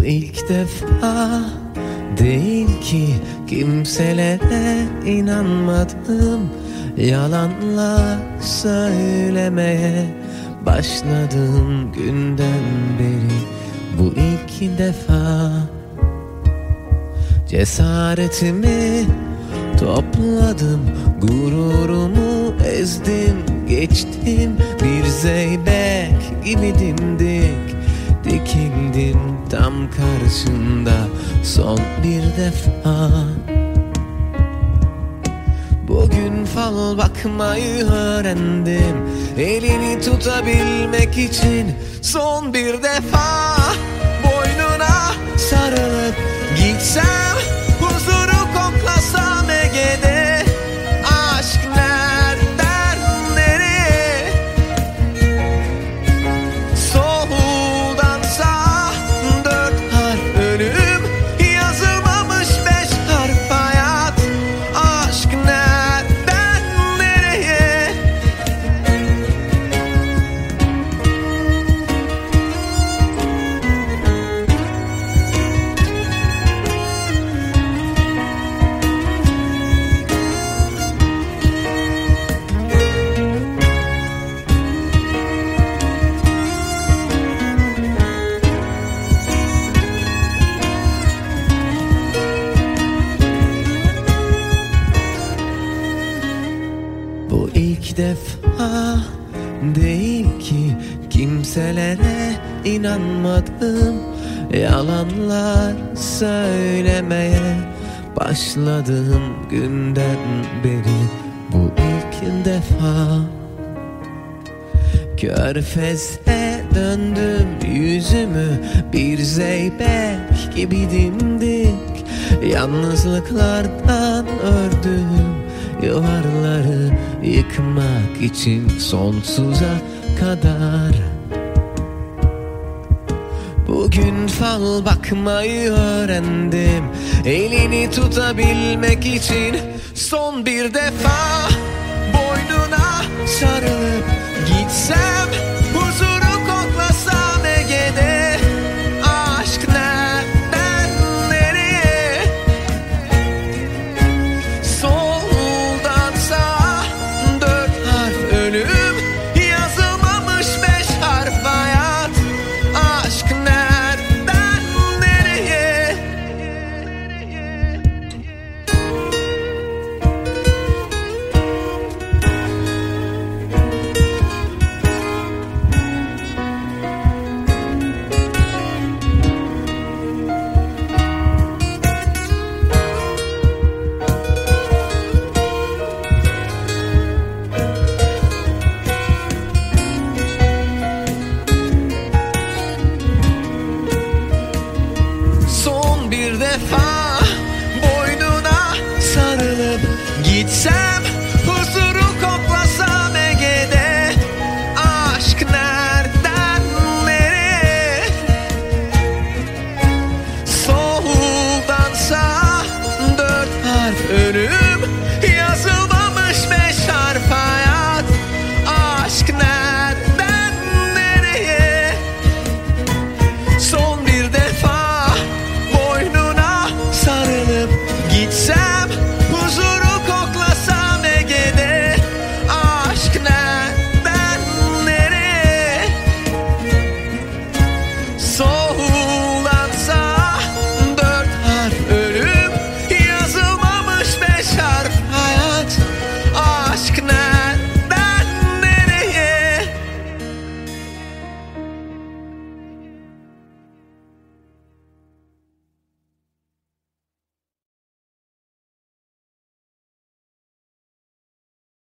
Bu ilk defa değil ki kimselere inanmadım. Yalanlar söylemeye başladığım günden beri. Bu ilk defa cesaretimi topladım, gururumu ezdim, geçtim. Bir zeybek gibi dimdik dikildim tam karşında son bir defa. Bugün fal bakmayı öğrendim, elini tutabilmek için son bir defa. Boynuna sarılıp gitsem, huzuru koklasam Ege'de. Aşk nereden nereye? Soldan sağa dört harf ölüm, yazılmamış beş harf hayat. Aşk nereden nereye? Bu ilk defa değil ki kimselere inanmadım. Yalanlar söylemeye başladığım günden beri. Bu ilk defa Körfez'e döndüm yüzümü, bir zeybek gibi dimdik. Yalnızlıklardan ördüm yuvarları, yıkmak için sonsuza kadar. Bugün fal bakmayı öğrendim, elini tutabilmek için son bir defa. Boynuna sarılıp